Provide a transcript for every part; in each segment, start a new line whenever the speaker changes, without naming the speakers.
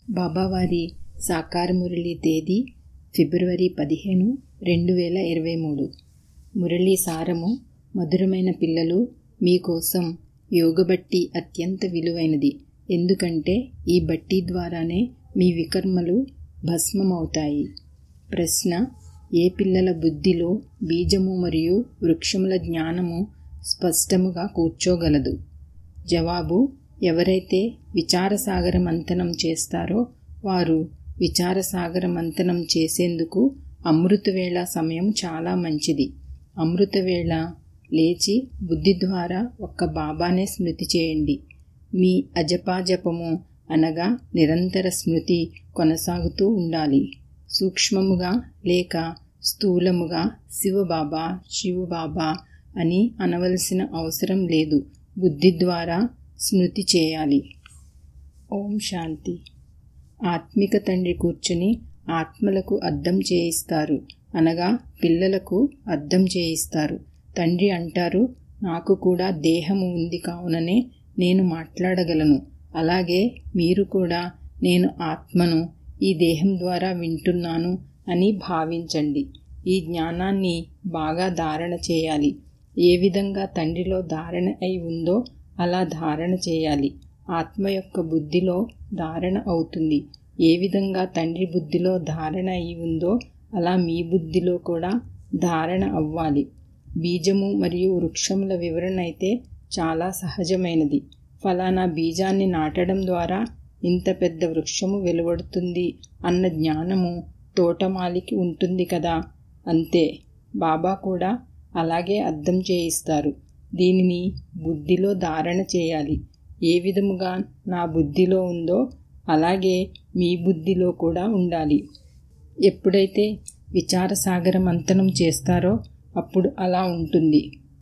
బాబావారి సాకార మురళి తేదీ ఫిబ్రవరి 15, 2023. మురళీ సారము: మధురమైన పిల్లలు, మీకోసం యోగ బట్టి అత్యంత విలువైనది. ఎందుకంటే ఈ బట్టి ద్వారానే మీ వికర్మలు భస్మమవుతాయి. ప్రశ్న: ఏ పిల్లల బుద్ధిలో బీజము మరియు వృక్షముల జ్ఞానము స్పష్టముగా కూర్చోగలదు? జవాబు: ఎవరైతే విచారసాగర మంథనం చేస్తారో వారు విచారసాగర మంథనం చేసేందుకు అమృతవేళ సమయం చాలా మంచిది. అమృతవేళ లేచి బుద్ధి ద్వారా ఒక్క బాబానే స్మృతి చేయండి. మీ అజపాజపము అనగా నిరంతర స్మృతి కొనసాగుతూ ఉండాలి. సూక్ష్మముగా లేక స్థూలముగా శివబాబా శివబాబా అని అనవలసిన అవసరం లేదు. బుద్ధి ద్వారా స్మృతి చేయాలి. ఓం శాంతి. ఆత్మిక తండ్రి కూర్చుని ఆత్మలకు అర్థం చేయిస్తారు, అనగా పిల్లలకు అర్థం చేయిస్తారు. తండ్రి అంటారు, నాకు కూడా దేహము ఉంది కావుననే నేను మాట్లాడగలను. అలాగే మీరు కూడా నేను ఆత్మను ఈ దేహం ద్వారా వింటున్నాను అని భావించండి. ఈ జ్ఞానాన్ని బాగా ధారణ చేయాలి. ఏ విధంగా తండ్రిలో ధారణ అయి ఉందో అలా ధారణ చేయాలి. ఆత్మ యొక్క బుద్ధిలో ధారణ అవుతుంది. ఏ విధంగా తండ్రి బుద్ధిలో ధారణ అయి ఉందో అలా మీ బుద్ధిలో కూడా ధారణ అవ్వాలి. బీజము మరియు వృక్షముల వివరణ అయితే చాలా సహజమైనది. ఫలానా బీజాన్ని నాటడం ద్వారా ఇంత పెద్ద వృక్షము వెలువడుతుంది అన్న జ్ఞానము తోటమాలికి ఉంటుంది కదా, అంతే. బాబా కూడా అలాగే అర్థం చేయిస్తారు. దీనిని బుద్ధిలో ధారణ చేయాలి. ఏ విధముగా నా బుద్ధిలో ఉందో అలాగే మీ బుద్ధిలో కూడా ఉండాలి. ఎప్పుడైతే విచారసాగర మంథనం చేస్తారో అప్పుడు అలా ఉంటుంది.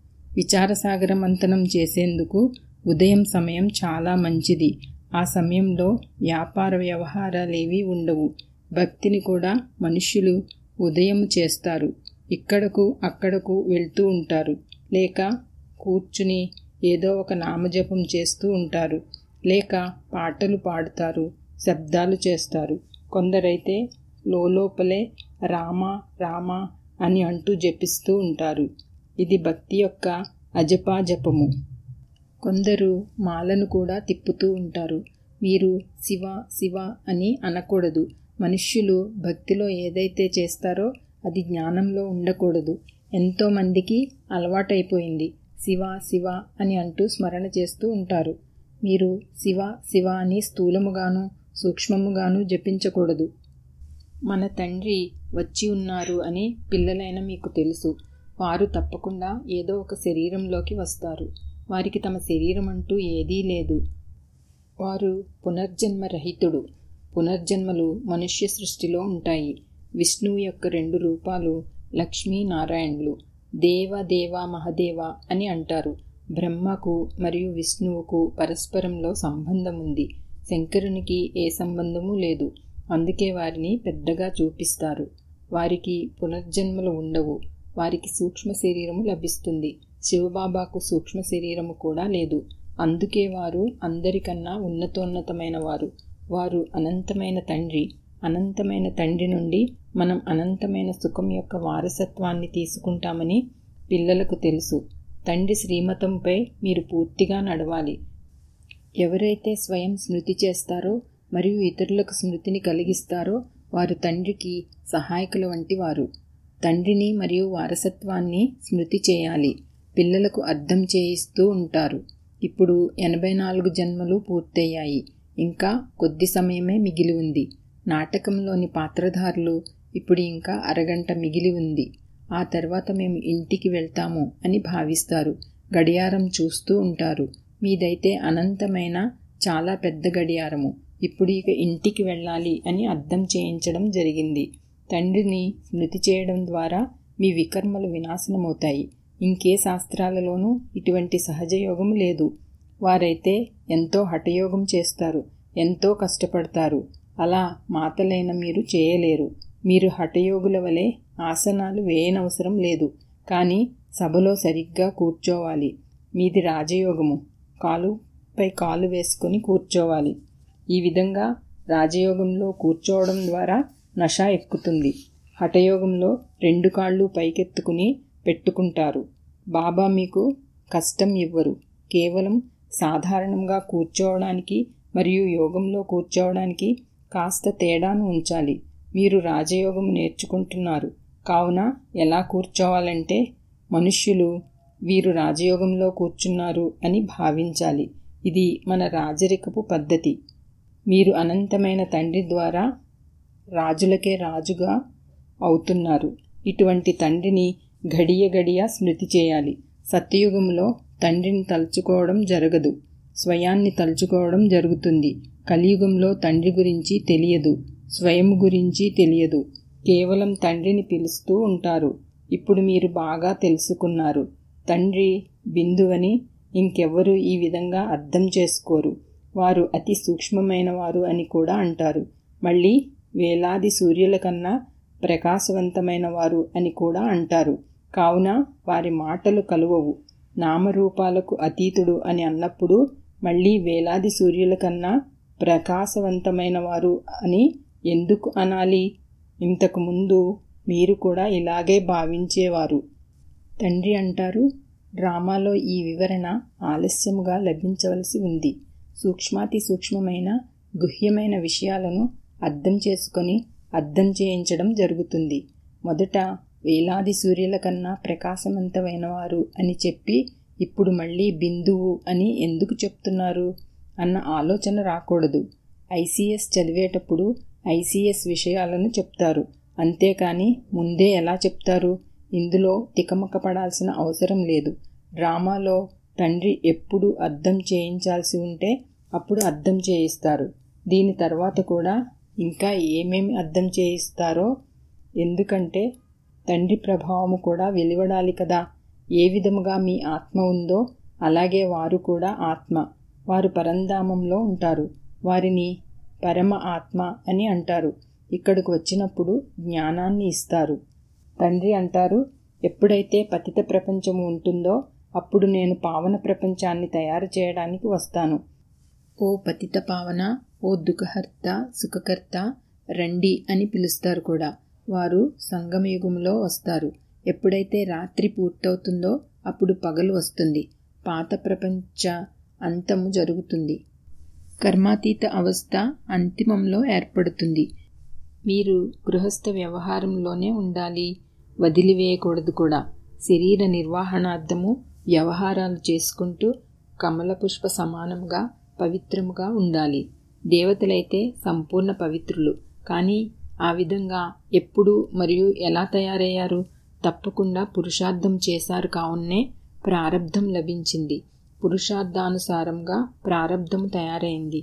విచారసాగర మంథనం చేసేందుకు ఉదయం సమయం చాలా మంచిది. ఆ సమయంలో వ్యాపార వ్యవహారాలేవీ ఉండవు. భక్తిని కూడా మనుష్యులు ఉదయం చేస్తారు. ఇక్కడకు అక్కడకు వెళ్తూ ఉంటారు, లేక కూర్చుని ఏదో ఒక నామజపం చేస్తూ ఉంటారు, లేక పాటలు పాడుతారు, శబ్దాలు చేస్తారు. కొందరైతే లోపలే రామ రామ అని అంటూ జపిస్తూ ఉంటారు. ఇది భక్తి యొక్క అజపాజపము. కొందరు మాలను కూడా తిప్పుతూ ఉంటారు. మీరు శివ శివ అని అనకూడదు. మనుష్యులు భక్తిలో ఏదైతే చేస్తారో అది జ్ఞానంలో ఉండకూడదు. ఎంతోమందికి అలవాటైపోయింది. శివ శివ అని అంటూ స్మరణ చేస్తూ ఉంటారు. మీరు శివ శివ అని స్థూలముగాను సూక్ష్మముగాను జపించకూడదు. మన తండ్రి వచ్చి ఉన్నారు అని పిల్లలైన మీకు తెలుసు. వారు తప్పకుండా ఏదో ఒక శరీరంలోకి వస్తారు. వారికి తమ శరీరం అంటూ ఏదీ లేదు. వారు పునర్జన్మ రహితుడు. పునర్జన్మలు మనుష్య సృష్టిలో ఉంటాయి. విష్ణువు యొక్క 2 రూపాలు లక్ష్మీనారాయణులు. దేవ దేవ మహదేవ అని అంటారు. బ్రహ్మకు మరియు విష్ణువుకు పరస్పరంలో సంబంధం ఉంది. శంకరునికి ఏ సంబంధము లేదు. అందుకే వారిని పెద్దగా చూపిస్తారు. వారికి పునర్జన్మలు ఉండవు. వారికి సూక్ష్మ శరీరము లభిస్తుంది. శివబాబాకు సూక్ష్మ శరీరము కూడా లేదు. అందుకే వారు అందరికన్నా ఉన్నతోన్నతమైన వారు. వారు అనంతమైన తండ్రి. అనంతమైన తండ్రి నుండి మనం అనంతమైన సుఖం యొక్క వారసత్వాన్ని తీసుకుంటామని పిల్లలకు తెలుసు. తండ్రి శ్రీమతంపై మీరు పూర్తిగా నడవాలి. ఎవరైతే స్వయం స్మృతి చేస్తారో మరియు ఇతరులకు స్మృతిని కలిగిస్తారో వారు తండ్రికి సహాయకుల వంటి వారు. తండ్రిని మరియు వారసత్వాన్ని స్మృతి చేయాలి. పిల్లలకు అర్థం చేయిస్తూ ఉంటారు. ఇప్పుడు 84 జన్మలు పూర్తయ్యాయి. ఇంకా కొద్ది సమయమే మిగిలి ఉంది. నాటకంలోని పాత్రధారులు ఇప్పుడు ఇంకా అరగంట మిగిలి ఉంది. ఆ తర్వాత మేము ఇంటికి వెళ్తాము అని భావిస్తారు. గడియారం చూస్తూ ఉంటారు. మీదైతే అనంతమైన చాలా పెద్ద గడియారము. ఇప్పుడు ఇక ఇంటికి వెళ్ళాలి అని అర్థం చేయించడం జరిగింది. తండ్రిని స్మృతి చేయడం ద్వారా మీ వికర్మలు వినాశనమవుతాయి. ఇంకే శాస్త్రాలలోనూ ఇటువంటి సహజయోగము లేదు. వారైతే ఎంతో హఠయోగం చేస్తారు, ఎంతో కష్టపడతారు. అలా మాతలైన మీరు చేయలేరు. మీరు హఠయోగుల వలె ఆసనాలు వేయనవసరం లేదు. కానీ సభలో సరిగ్గా కూర్చోవాలి. మీది రాజయోగము. కాలుపై కాలు వేసుకొని కూర్చోవాలి. ఈ విధంగా రాజయోగంలో కూర్చోవడం ద్వారా నష ఎక్కుతుంది. హఠయోగంలో 2 కాళ్ళు పైకెత్తుకుని పెట్టుకుంటారు. బాబా మీకు కష్టం ఇవ్వరు. కేవలం సాధారణంగా కూర్చోవడానికి మరియు యోగంలో కూర్చోవడానికి కాస్త తేడాను ఉంచాలి. మీరు రాజయోగం నేర్చుకుంటున్నారు కావున ఎలా కూర్చోవాలంటే మనుష్యులు వీరు రాజయోగంలో కూర్చున్నారు అని భావించాలి. ఇది మన రాజరికపు పద్ధతి. మీరు అనంతమైన తండ్రి ద్వారా రాజులకే రాజుగా అవుతున్నారు. ఇటువంటి తండ్రిని గడియ గడియ స్మృతి చేయాలి. సత్యయుగంలో తండ్రిని తలుచుకోవడం జరగదు, స్వయాన్ని తలుచుకోవడం జరుగుతుంది. కలియుగంలో తండ్రి గురించి తెలియదు, స్వయం గురించి తెలియదు. కేవలం తండ్రిని పిలుస్తూ ఉంటారు. ఇప్పుడు మీరు బాగా తెలుసుకున్నారు. తండ్రి బిందువని ఇంకెవ్వరూ ఈ విధంగా అర్థం చేసుకోరు. వారు అతి సూక్ష్మమైన వారు అని కూడా అంటారు. మళ్ళీ వేలాది సూర్యుల కన్నా ప్రకాశవంతమైన వారు అని కూడా అంటారు. కావున వారి మాటలు కలువవు. నామరూపాలకు అతీతుడు అని అన్నప్పుడు మళ్ళీ వేలాది సూర్యుల కన్నా ప్రకాశవంతమైన వారు అని ఎందుకు అనాలి? ఇంతకుముందు మీరు కూడా ఇలాగే భావించేవారు. తండ్రి అంటారు, డ్రామాలో ఈ వివరణ ఆలస్యముగా లభించవలసి ఉంది. సూక్ష్మాతి సూక్ష్మమైన గుహ్యమైన విషయాలను అర్థం చేసుకొని అర్థం చేయించడం జరుగుతుంది. మొదట వేలాది సూర్యుల కన్నా ప్రకాశవంతమైన వారు అని చెప్పి ఇప్పుడు మళ్ళీ బిందువు అని ఎందుకు చెప్తున్నారు అన్న ఆలోచన రాకూడదు. ఐసీఎస్ చదివేటప్పుడు ఐసీఎస్ విషయాలను చెప్తారు, అంతేకాని ముందే ఎలా చెప్తారు? ఇందులో తికమక పడాల్సిన అవసరం లేదు. డ్రామాలో తండ్రి ఎప్పుడు అర్థం చేయించాల్సి ఉంటే అప్పుడు అర్థం చేయిస్తారు. దీని తర్వాత కూడా ఇంకా ఏమేమి అర్థం చేయిస్తారో, ఎందుకంటే తండ్రి ప్రభావము కూడా వెలువడాలి కదా. ఏ విధముగా మీ ఆత్మ ఉందో అలాగే వారు కూడా ఆత్మ. వారు పరంధామంలో ఉంటారు. వారిని పరమ ఆత్మ అని అంటారు. ఇక్కడకు వచ్చినప్పుడు జ్ఞానాన్ని ఇస్తారు. తండ్రి అంటారు, ఎప్పుడైతే పతిత ప్రపంచము ఉంటుందో అప్పుడు నేను పావన ప్రపంచాన్ని తయారు చేయడానికి వస్తాను. ఓ పతిత పావన, ఓ దుఃఖహర్త సుఖకర్త రండి అని పిలుస్తారు కూడా. వారు సంగమయుగంలో వస్తారు. ఎప్పుడైతే రాత్రి పూర్తవుతుందో అప్పుడు పగలు వస్తుంది. పాత ప్రపంచ అంతము జరుగుతుంది. కర్మాతీత అవస్థ అంతిమంలో ఏర్పడుతుంది. మీరు గృహస్థ వ్యవహారంలోనే ఉండాలి, వదిలివేయకూడదు కూడా. శరీర నిర్వహణార్థము వ్యవహారాలు చేసుకుంటూ కమలపుష్ప సమానంగా పవిత్రముగా ఉండాలి. దేవతలైతే సంపూర్ణ పవిత్రులు. కానీ ఆ విధంగా ఎప్పుడు మరియు ఎలా తయారయ్యారు? తప్పకుండా పురుషార్థం చేశారు కావున్నే ప్రారబ్ధం లభించింది. పురుషార్థానుసారంగా ప్రారబ్ధము తయారైంది.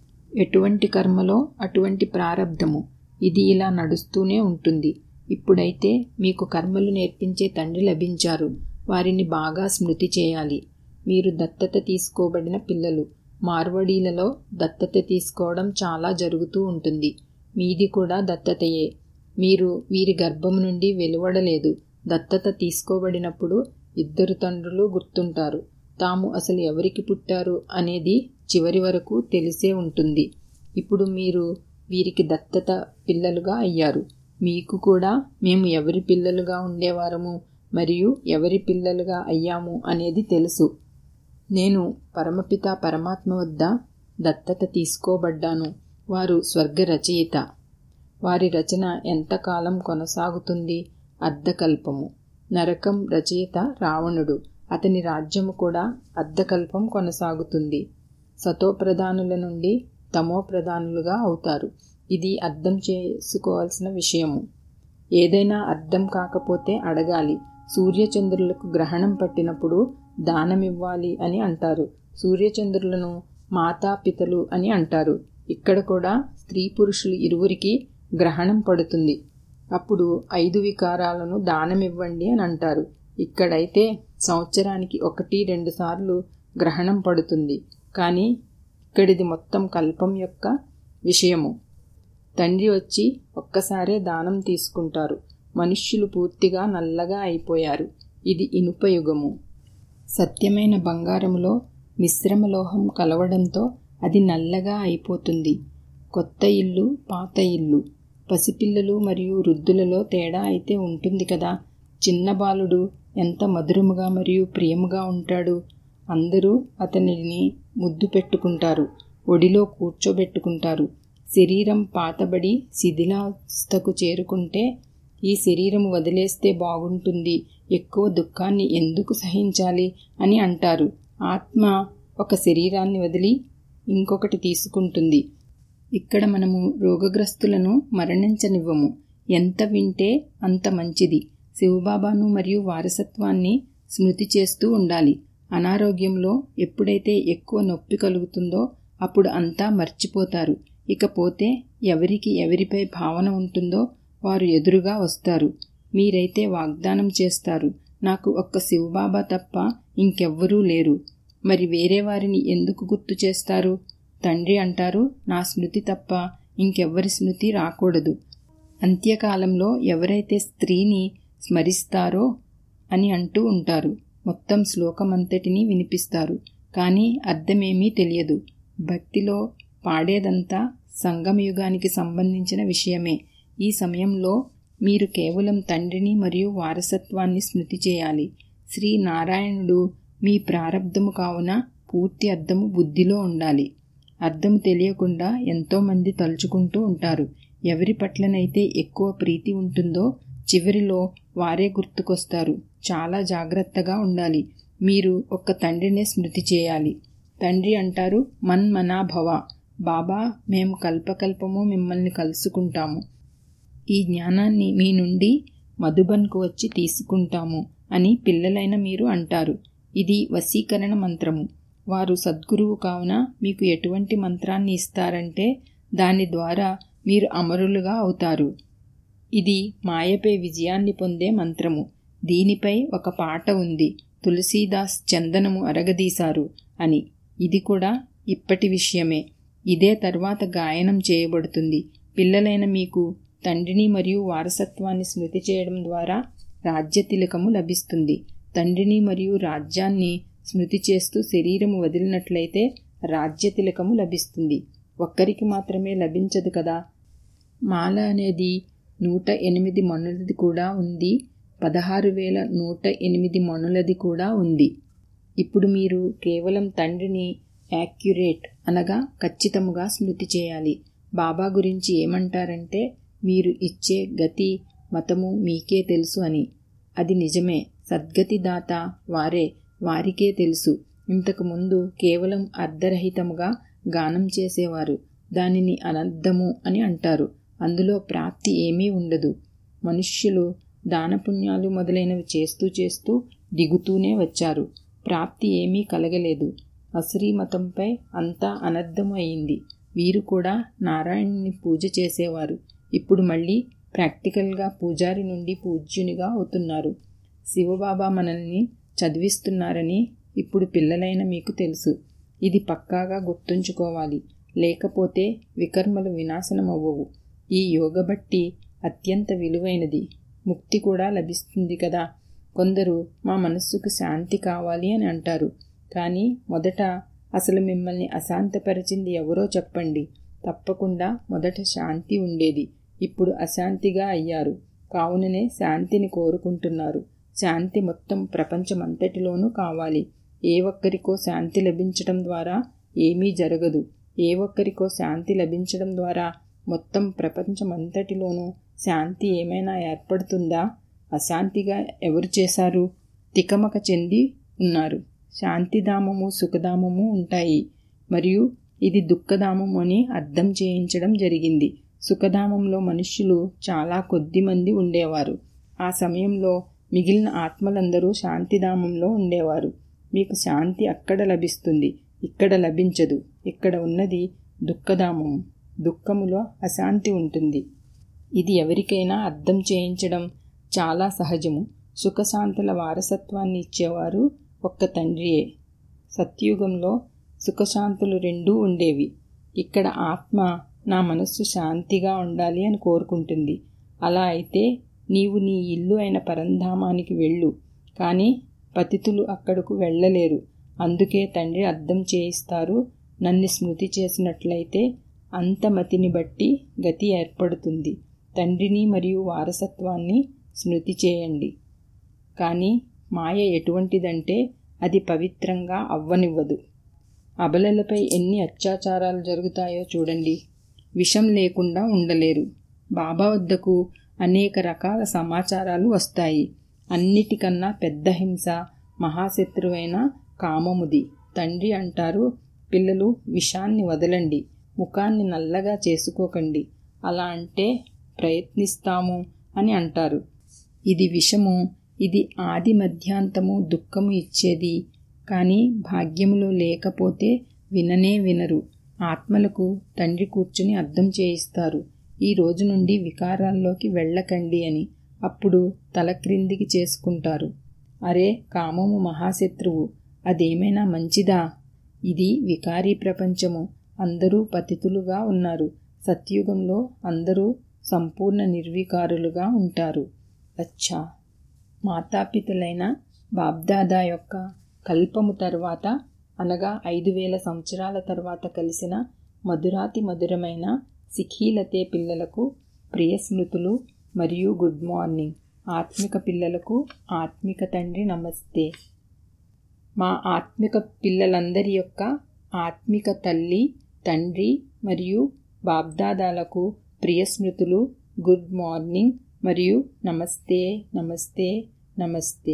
ఎటువంటి కర్మలో అటువంటి ప్రారబ్ధము. ఇది ఇలా నడుస్తూనే ఉంటుంది. ఇప్పుడైతే మీకు కర్మలు నేర్పించే తండ్రి లభించారు. వారిని బాగా స్మృతి చేయాలి. మీరు దత్తత తీసుకోబడిన పిల్లలు. మార్వడీలలో దత్తత తీసుకోవడం చాలా జరుగుతూ ఉంటుంది. మీది కూడా దత్తతయే. మీరు వీరి గర్భము నుండి వెలువడలేదు. దత్తత తీసుకోబడినప్పుడు 2 తండ్రులు గుర్తుంటారు. తాము అసలు ఎవరికి పుట్టారు అనేది చివరి వరకు తెలిసే ఉంటుంది. ఇప్పుడు మీరు వీరికి దత్తత పిల్లలుగా అయ్యారు. మీకు కూడా మేము ఎవరి పిల్లలుగా ఉండేవారము మరియు ఎవరి పిల్లలుగా అయ్యాము అనేది తెలుసు. నేను పరమపిత పరమాత్మ వద్ద దత్తత తీసుకోబడ్డాను. వారు స్వర్గ రచయిత. వారి రచన ఎంతకాలం కొనసాగుతుంది? అర్ధకల్పము. నరకం రచయిత రావణుడు. అతని రాజ్యము కూడా అర్ధకల్పం కొనసాగుతుంది. సతోప్రధానుల నుండి తమోప్రధానులుగా అవుతారు. ఇది అర్థం చేసుకోవాల్సిన విషయము. ఏదైనా అర్థం కాకపోతే అడగాలి. సూర్యచంద్రులకు గ్రహణం పట్టినప్పుడు దానమివ్వాలి అని అంటారు. సూర్యచంద్రులను మాతాపితలు అని అంటారు. ఇక్కడ కూడా స్త్రీ పురుషులు ఇరువురికి గ్రహణం పడుతుంది. అప్పుడు 5 వికారాలను దానమివ్వండి అని అంటారు. ఇక్కడైతే సంవత్సరానికి 1-2 సార్లు గ్రహణం పడుతుంది. కానీ ఇక్కడిది మొత్తం కల్పం యొక్క విషయము. తండ్రి వచ్చి ఒక్కసారే దానం తీసుకుంటారు. మనుష్యులు పూర్తిగా నల్లగా అయిపోయారు. ఇది ఇనుప యుగము. సత్యమైన బంగారములో మిశ్రమలోహం కలవడంతో అది నల్లగా అయిపోతుంది. కొత్త ఇల్లు, పాత ఇల్లు, పసిపిల్లలు మరియు వృద్ధులలో తేడా అయితే ఉంటుంది కదా. చిన్న బాలుడు ఎంత మధురముగా మరియు ప్రియముగా ఉంటాడు. అందరూ అతనిని ముద్దు పెట్టుకుంటారు, ఒడిలో కూర్చోబెట్టుకుంటారు. శరీరం పాతబడి శిథిలావస్థకు చేరుకుంటే ఈ శరీరం వదిలేస్తే బాగుంటుంది, ఎక్కువ దుఃఖాన్ని ఎందుకు సహించాలి అని అంటారు. ఆత్మ ఒక శరీరాన్ని వదిలి ఇంకొకటి తీసుకుంటుంది. ఇక్కడ మనము రోగగ్రస్తులను మరణించనివ్వము. ఎంత వింటే అంత మంచిది. శివబాబాను మరియు వారసత్వాన్ని స్మృతి చేస్తూ ఉండాలి. అనారోగ్యంలో ఎప్పుడైతే ఎక్కువ నొప్పి కలుగుతుందో అప్పుడు అంతా మర్చిపోతారు. ఇకపోతే ఎవరికి ఎవరిపై భావన ఉంటుందో వారు ఎదురుగా వస్తారు. మీరైతే వాగ్దానం చేస్తారు, నాకు ఒక్క శివబాబా తప్ప ఇంకెవ్వరూ లేరు. మరి వేరే వారిని ఎందుకు గుర్తు చేస్తారు? తండ్రి అంటారు, నా స్మృతి తప్ప ఇంకెవ్వరి స్మృతి రాకూడదు. అంత్యకాలంలో ఎవరైతే స్త్రీని స్మరిస్తారో అని అంటూ ఉంటారు. మొత్తం శ్లోకమంతటినీ వినిపిస్తారు, కానీ అర్థమేమీ తెలియదు. భక్తిలో పాడేదంతా సంగమయుగానికి సంబంధించిన విషయమే. ఈ సమయంలో మీరు కేవలం తండ్రిని మరియు వారసత్వాన్ని స్మృతి చేయాలి. శ్రీ నారాయణుడు మీ ప్రారబ్ధము కావున పూర్తి అర్థము బుద్ధిలో ఉండాలి. అర్థము తెలియకుండా ఎంతోమంది తలుచుకుంటూ ఉంటారు. ఎవరి పట్లనైతే ఎక్కువ ప్రీతి ఉంటుందో చివరిలో వారే గుర్తుకొస్తారు. చాలా జాగ్రత్తగా ఉండాలి. మీరు ఒక్క తండ్రినే స్మృతి చేయాలి. తండ్రి అంటారు, మన్మనాభవ, బాబా మేము కల్పకల్పము మిమ్మల్ని కలుసుకుంటాము. ఈ జ్ఞానాన్ని మీ నుండి మధుబన్కు వచ్చి తీసుకుంటాము అని పిల్లలైన మీరు అంటారు. ఇది వశీకరణ మంత్రము. వారు సద్గురువు కావున మీకు ఎటువంటి మంత్రాన్ని ఇస్తారంటే దాని ద్వారా మీరు అమరులుగా అవుతారు. ఇది మాయపై విజయాన్ని పొందే మంత్రము. దీనిపై ఒక పాట ఉంది, తులసీదాస్ చందనము అరగదీశారు అని. ఇది కూడా ఇప్పటి విషయమే. ఇదే తర్వాత గాయనం చేయబడుతుంది. పిల్లలైన మీకు తండ్రిని మరియు వారసత్వాన్ని స్మృతి చేయడం ద్వారా రాజ్యతిలకము లభిస్తుంది. తండ్రిని మరియు రాజ్యాన్ని స్మృతి చేస్తూ శరీరము వదిలినట్లయితే రాజ్యతిలకము లభిస్తుంది. ఒక్కరికి మాత్రమే లభించదు కదా. మాల అనేది 108 మణులది కూడా ఉంది, 16,108 మణులది కూడా ఉంది. ఇప్పుడు మీరు కేవలం తండ్రిని యాక్యురేట్ అనగా ఖచ్చితముగా స్మృతి చేయాలి. బాబా గురించి ఏమంటారంటే, మీరు ఇచ్చే గతి మతము మీకే తెలుసు అని. అది నిజమే. సద్గతి దాత వారే, వారికే తెలుసు. ఇంతకుముందు కేవలం అర్ధరహితముగా గానం చేసేవారు. దానిని అనర్థము అని అంటారు. అందులో ప్రాప్తి ఏమీ ఉండదు. మనుష్యులు దానపుణ్యాలు మొదలైనవి చేస్తూ చేస్తూ దిగుతూనే వచ్చారు. ప్రాప్తి ఏమీ కలగలేదు. అసురీ మతంపై అంతా అనర్థము అయింది. వీరు కూడా నారాయణుని పూజ చేసేవారు. ఇప్పుడు మళ్ళీ ప్రాక్టికల్గా పూజారి నుండి పూజ్యునిగా అవుతున్నారు. శివబాబా మనల్ని చదివిస్తున్నారని ఇప్పుడు పిల్లలైన మీకు తెలుసు. ఇది పక్కాగా గుర్తుంచుకోవాలి. లేకపోతే వికర్మలు వినాశనమవ్వవు. ఈ యోగబట్టి అత్యంత విలువైనది. ముక్తి కూడా లభిస్తుంది కదా. కొందరు మా మనస్సుకు శాంతి కావాలి అని అంటారు. కానీ మొదట అసలు మిమ్మల్ని అశాంతపరిచింది ఎవరో చెప్పండి. తప్పకుండా మొదట శాంతి ఉండేది. ఇప్పుడు అశాంతిగా అయ్యారు. కావుననే శాంతిని కోరుకుంటున్నారు. శాంతి మొత్తం ప్రపంచమంతటిలోనూ కావాలి. ఏ ఒక్కరికో శాంతి లభించడం ద్వారా ఏమీ జరగదు. ఏ ఒక్కరికో శాంతి లభించడం ద్వారా మొత్తం ప్రపంచమంతటిలోనూ శాంతి ఏమైనా ఏర్పడుతుందా? అశాంతిగా ఎవరు చేశారు? తికమక చెంది ఉన్నారు. శాంతిధామము సుఖధామము ఉంటాయి, మరియు ఇది దుఃఖధామము అని అర్థం చేయించడం జరిగింది. సుఖధామంలో మనుష్యులు చాలా కొద్ది మంది ఉండేవారు. ఆ సమయంలో మిగిలిన ఆత్మలందరూ శాంతిధామంలో ఉండేవారు. మీకు శాంతి అక్కడ లభిస్తుంది, ఇక్కడ లభించదు. ఇక్కడ ఉన్నది దుఃఖధామము. దుఃఖములో అశాంతి ఉంటుంది. ఇది ఎవరికైనా అర్థం చేయించడం చాలా సహజము. సుఖశాంతుల వారసత్వాన్ని ఇచ్చేవారు ఒక్క తండ్రియే. సత్యుగంలో సుఖశాంతులు రెండూ ఉండేవి. ఇక్కడ ఆత్మ నా మనస్సు శాంతిగా ఉండాలి అని కోరుకుంటుంది. అలా అయితే నీవు నీ ఇల్లు అయిన పరంధామానికి వెళ్ళు. కానీ పతితులు అక్కడకు వెళ్ళలేరు. అందుకే తండ్రి అర్థం చేయిస్తారు, నన్ను స్మృతి చేసినట్లయితే అంతమతిని బట్టి గతి ఏర్పడుతుంది. తండ్రిని మరియు వారసత్వాన్ని స్మృతి చేయండి. కానీ మాయ ఎటువంటిదంటే అది పవిత్రంగా అవ్వనివ్వదు. అబలలపై ఎన్ని అత్యాచారాలు జరుగుతాయో చూడండి. విషం లేకుండా ఉండలేరు. బాబా వద్దకు అనేక రకాల సమాచారాలు వస్తాయి. అన్నిటికన్నా పెద్ద హింస మహాశత్రువైన కామముది. తండ్రి అంటారు, పిల్లలు విషాన్ని వదలండి, ముఖాన్ని నల్లగా చేసుకోకండి. అలా అంటే ప్రయత్నిస్తాము అని అంటారు. ఇది విషము, ఇది ఆది మధ్యాంతము దుఃఖము ఇచ్చేది. కానీ భాగ్యములో లేకపోతే విననే వినరు. ఆత్మలకు తండ్రి కూర్చుని అర్థం చేయిస్తారు, ఈ రోజు నుండి వికారాల్లోకి వెళ్ళకండి అని. అప్పుడు తల క్రిందికి చేసుకుంటారు. అరే, కామము మహాశత్రువు, అదేమైనా మంచిదా? ఇది వికారీ ప్రపంచము. అందరూ పతితులుగా ఉన్నారు. సత్యుగంలో అందరూ సంపూర్ణ నిర్వికారులుగా ఉంటారు. అచ్చా, మాతాపితులైన బాబ్దాదా యొక్క కల్పము తర్వాత, అనగా 5000 సంవత్సరాల తర్వాత కలిసిన మధురాతి మధురమైన సిఖీలతే పిల్లలకు ప్రియ స్మృతులు మరియు గుడ్ మార్నింగ్. ఆత్మిక పిల్లలకు ఆత్మిక తండ్రి నమస్తే. మా ఆత్మిక పిల్లలందరి యొక్క ఆత్మిక తల్లి, తండ్రి మరియు బాబ్దాదాలకు ప్రియ స్మృతులు, గుడ్ మార్నింగ్ మరియు నమస్తే నమస్తే నమస్తే.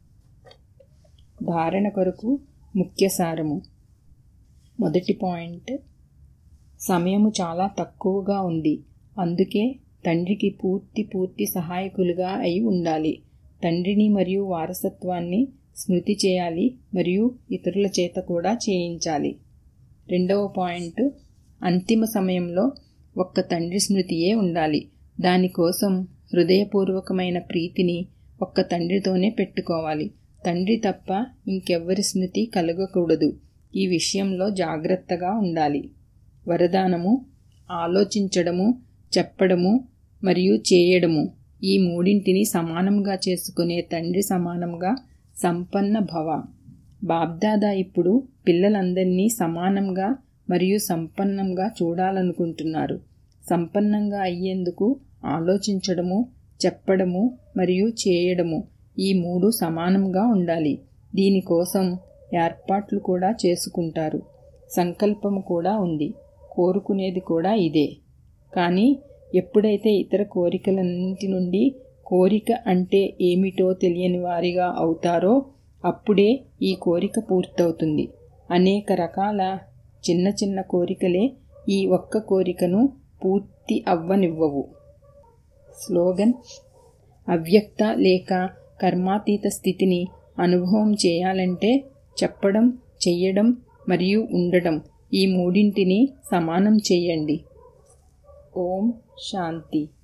ధారణ కొరకు ముఖ్య సారము. మొదటి పాయింట్, సమయము చాలా తక్కువగా ఉంది. అందుకే తండ్రికి పూర్తి సహాయకులుగా అయి ఉండాలి. తండ్రిని మరియు వారసత్వాన్ని స్మృతి చేయాలి మరియు ఇతరుల చేత కూడా చేయించాలి. రెండవ పాయింట్, అంతిమ సమయంలో ఒక్క తండ్రి స్మృతియే ఉండాలి. దానికోసం హృదయపూర్వకమైన ప్రీతిని ఒక్క తండ్రితోనే పెట్టుకోవాలి. తండ్రి తప్ప ఇంకెవ్వరి స్మృతి కలగకూడదు. ఈ విషయంలో జాగ్రత్తగా ఉండాలి. వరదానము, ఆలోచించడము, చెప్పడము మరియు చేయడము, ఈ మూడింటిని సమానంగా చేసుకునే తండ్రి సమానంగా సంపన్న భవ. బాబ్దాదా ఇప్పుడు పిల్లలందరినీ సమానంగా మరియు సంపన్నంగా చూడాలనుకుంటున్నారు. సంపన్నంగా అయ్యేందుకు ఆలోచించడము, చెప్పడము మరియు చేయడము, ఈ మూడు సమానంగా ఉండాలి. దీనికోసం ఏర్పాట్లు కూడా చేసుకుంటారు. సంకల్పము కూడా ఉంది. కోరుకునేది కూడా ఇదే. కానీ ఎప్పుడైతే ఇతర కోరికలన్నింటి నుండి కోరిక అంటే ఏమిటో తెలియని వారిగా అవుతారో అప్పుడే ఈ కోరిక పూర్తవుతుంది. అనేక రకాల చిన్న చిన్న కోరికలే ఈ ఒక్క కోరికను పూర్తి అవ్వనివ్వవు. స్లోగన్: అవ్యక్త లేక కర్మాతీత స్థితిని అనుభవం చేయాలంటే చెప్పడం, చెయ్యడం మరియు ఉండడం, ఈ మూడింటిని సమానం చేయండి. ఓం శాంతి.